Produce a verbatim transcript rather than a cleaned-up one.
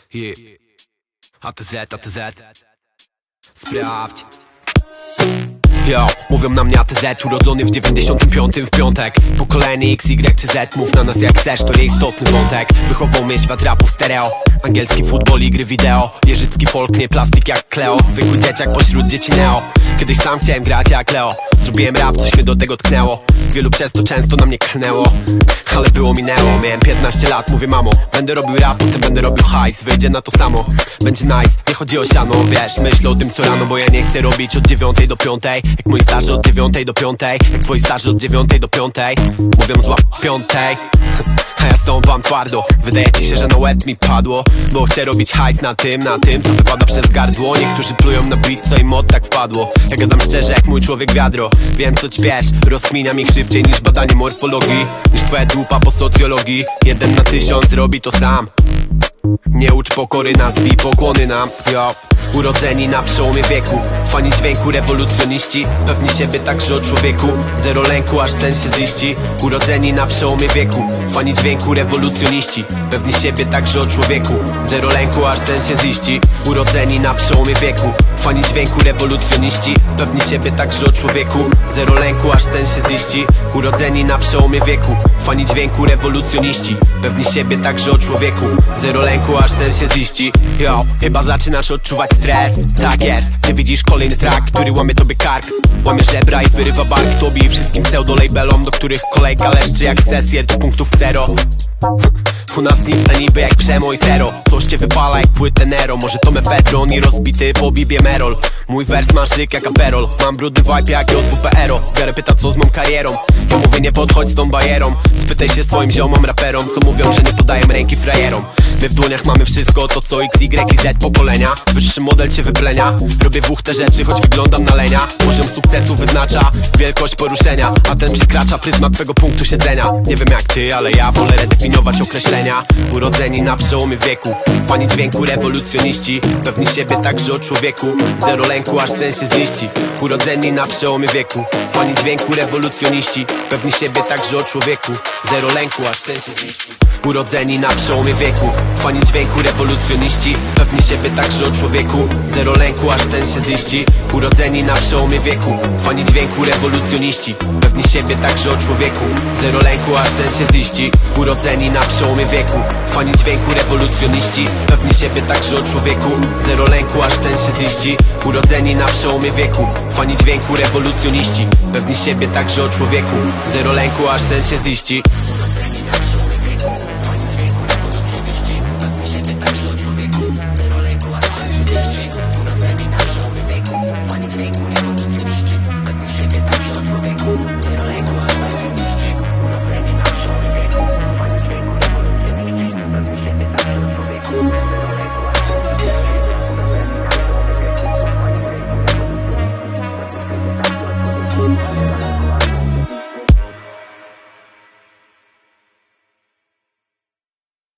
Yeah. A T Z, A T Z. Sprawdź. Yo, mówią na mnie A T Z, urodzony w dziewięćdziesiątym piątym w piątek. Pokolenie X, Y czy Z, mów na nas jak chcesz, to nieistotny wątek. Wychował mnie świat rapu w stereo, angielski futbol i gry wideo. Jeżycki folk, nie plastik jak Kleo, zwykły dzieciak pośród dzieci neo. Kiedyś sam chciałem grać jak Leo, zrobiłem rap, coś mnie do tego tknęło. Wielu przez to często na mnie klnęło, ale było minęło. Miałem piętnaście lat, mówię mamo, będę robił rap, potem będę robił hajs. Wyjdzie na to samo, będzie nice, nie chodzi o siano. Wiesz, myślę o tym co rano, bo ja nie chcę robić od dziewiątej do piątej. Jak mój starszy od dziewiątej do piątej, jak twoi starszy od dziewiątej do piątej. Mówią złap piątej, a ja stąpam twardo. Wydaje ci się, że na łeb mi padło, bo chcę robić hajs na tym, na tym co wypada przez gardło. Niektórzy plują na beat, co im od tak wpadło. Ja gadam szczerze jak mój człowiek wiadro. Wiem co ćpiesz, rozkminiam ich szybciej niż badanie morfologii, niż twoja dupa po socjologii. Jeden na tysiąc robi to sam. Nie ucz pokory nazw i pokłony nam, yo. Urodzeni na przełomie wieku, fani dźwięku, rewolucjoniści. Pewni siebie także o człowieku, zero lęku aż sen się ziści. Urodzeni na przełomie wieku, fani dźwięku, rewolucjoniści. Pewni siebie także o człowieku, zero lęku aż sen się ziści. Urodzeni na przełomie wieku, fani dźwięku, rewolucjoniści. Pewni siebie także o człowieku, zero lęku aż sen się ziści. Urodzeni na przełomie wieku, fani dźwięku, rewolucjoniści. Pewni siebie także o człowieku, zero lęku aż sen się ziści. Yo, chyba zaczynasz odczuwać stres, tak jest. Ty widzisz kolejny track, który łamie tobie kark, łamie żebra i wyrywa bark tobie i wszystkim pseudo-labelom, do których kolejka leszczy jak sesję do punktów zero. U nas nic na niby jak przemo i zero. Coś cię wypala jak płytę Nero, może to mefedron i rozbity po bibie Merol. Mój wers ma szyk jak aperol, mam brudny vibe jak J W P R O. Wiele pyta co z moją karierą, ja mówię nie podchodź z tą bajerą. Spytaj się swoim ziomom raperom, co mówią, że nie podaję ręki frajerom. My w dłoniach mamy wszystko, to co X, Y i Z pokolenia. Wyższy model cię wyplenia, robię w te rzeczy, choć wyglądam na lenia. Poziom sukcesu wyznacza wielkość poruszenia, a ten przekracza pryzmat twego punktu siedzenia. Nie wiem jak ty, ale ja wolę redefiniować określenia. Urodzeni na przełomie wieku, fani dźwięku, rewolucjoniści. Pewni siebie także o człowieku, zero lęku aż sen się ziści. Urodzeni na przełomie wieku, fani dźwięku, rewolucjoniści. Pewni siebie także o człowieku, zero lęku aż sen się ziści. Urodzeni na przełomie wieku, fani dźwięku, rewolucjoniści. Pewni siebie także o człowieku, zero lęku aż sen się ziści. Urodzeni na przełomie wieku, fani dźwięku, rewolucjoniści. Pewni siebie także o człowieku, zero lęku aż sen się ziści. Urodzeni na przełomie wieku, fani dźwięku, rewolucjoniści. Pewni siebie także o człowieku, zero lęku aż sen się ziści. Urodzeni na przełomie wieku, fani dźwięku, rewolucjoniści. Pewni siebie także o człowieku, zero lęku aż sen się ziści. We'll be right back.